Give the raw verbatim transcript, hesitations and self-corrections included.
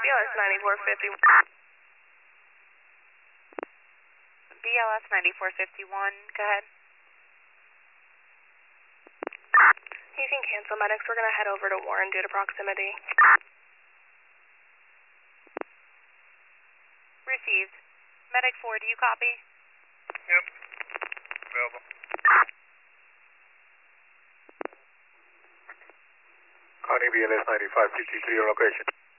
B L S ninety-four fifty-one. B L S ninety-four fifty-one, go ahead. You can cancel medics. We're going to head over to Warren due to proximity. Received. Medic four, do you copy? Yep. Available. Connie B L S ninety-five fifty-three, your location.